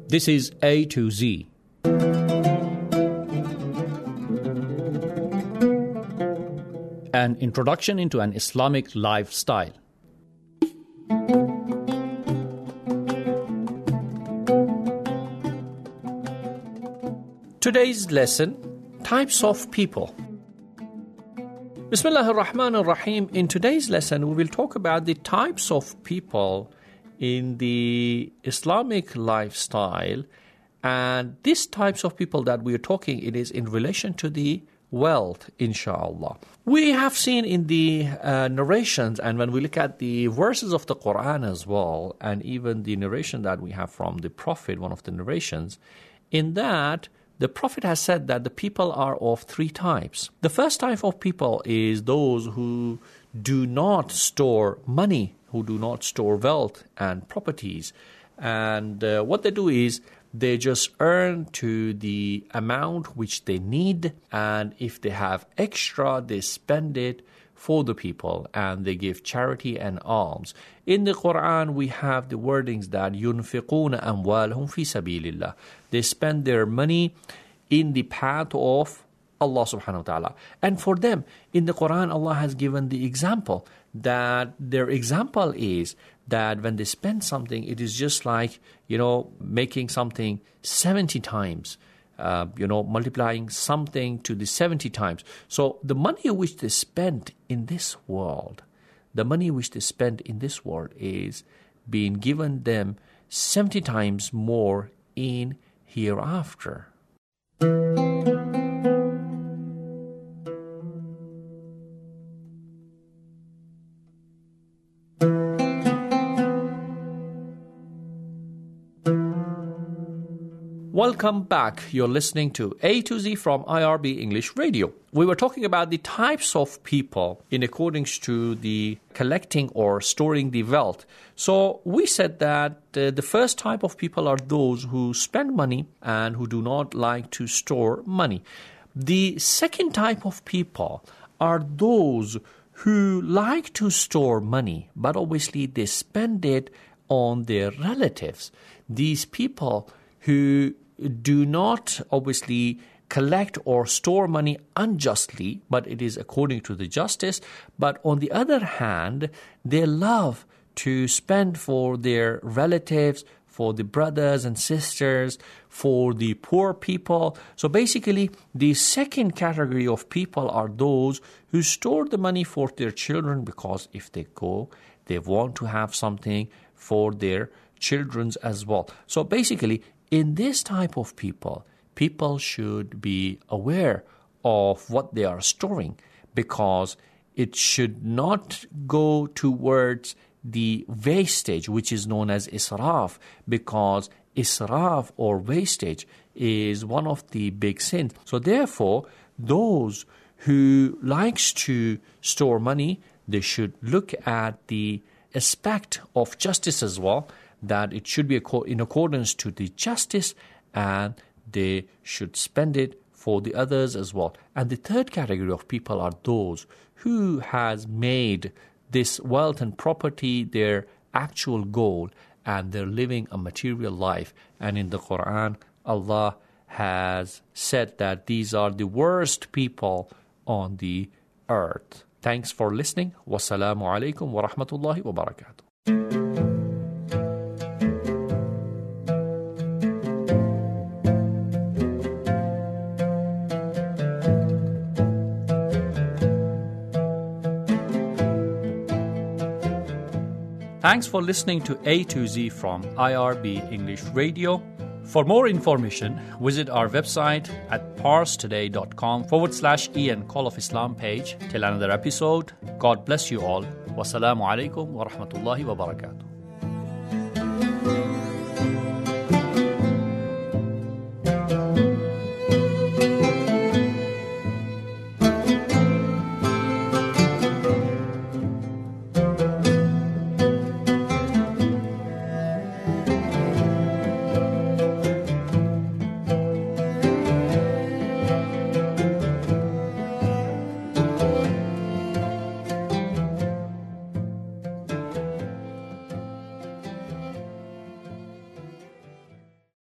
This is A to Z. An introduction into an Islamic lifestyle. Today's lesson, types of people. Bismillah ar-Rahman ar-Rahim. In today's lesson, we will talk about the types of people in the Islamic lifestyle. And these types of people that we are talking, it is in relation to the wealth, inshallah. We have seen in the narrations, and when we look at the verses of the Quran as well, and even the narration that we have from the Prophet, one of the narrations, in that the Prophet has said that the people are of three types. The first type of people is those who do not store money, who do not store wealth and properties. And what they do is they just earn to the amount which they need, and if they have extra, they spend it for the people, and they give charity and alms. In the Quran, we have the wordings that يُنْفِقُونَ أَمْوَالَهُمْ فِي سَبِيلِ اللَّهِ. They spend their money in the path of Allah subhanahu wa ta'ala. And for them, in the Quran, Allah has given the example that their example is that when they spend something, it is just like, making something 70 times, multiplying something to the 70 times. So the money which they spend in this world, is being given them 70 times more in hereafter. Welcome back. You're listening to A to Z from IRB English Radio. We were talking about the types of people in accordance to the collecting or storing the wealth. So we said that the first type of people are those who spend money and who do not like to store money. The second type of people are those who like to store money, but obviously they spend it on their relatives. These people who do not obviously collect or store money unjustly, but it is according to the justice. But on the other hand, they love to spend for their relatives, for the brothers and sisters, for the poor people. So basically, the second category of people are those who store the money for their children, because if they go, they want to have something for their children as well. So basically, in this type of people, people should be aware of what they are storing, because it should not go towards the wastage, which is known as israf, because israf or wastage is one of the big sins. So therefore, those who likes to store money, they should look at the aspect of justice as well, that it should be in accordance to the justice, and they should spend it for the others as well. And the third category of people are those who has made this wealth and property their actual goal, and they're living a material life. And in the Quran, Allah has said that these are the worst people on the earth. Thanks for listening. Wassalamu alaikum wa rahmatullahi wa barakatuh. Thanks for listening to A to Z from IRB English Radio. For more information, visit our website at parstoday.com/Ian Call of Islam page. Till another episode, God bless you all. Wassalamu alaikum wa rahmatullahi wa barakatuh.